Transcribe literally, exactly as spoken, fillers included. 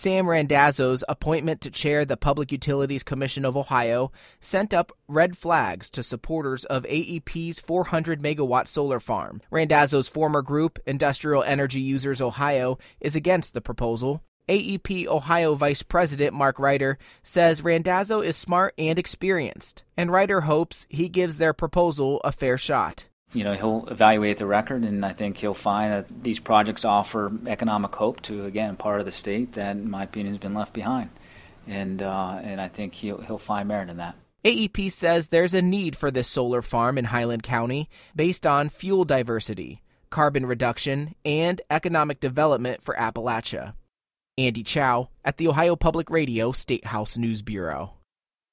Sam Randazzo's appointment to chair the Public Utilities Commission of Ohio sent up red flags to supporters of A E P's four hundred megawatt solar farm. Randazzo's former group, Industrial Energy Users Ohio, is against the proposal. A E P Ohio Vice President Mark Reiter says Randazzo is smart and experienced, and Reiter hopes he gives their proposal a fair shot. You know, he'll evaluate the record, and I think he'll find that these projects offer economic hope to, again, part of the state that, in my opinion, has been left behind. And uh, and I think he'll, he'll find merit in that. A E P says there's a need for this solar farm in Highland County based on fuel diversity, carbon reduction, and economic development for Appalachia. Andy Chow at the Ohio Public Radio State House News Bureau.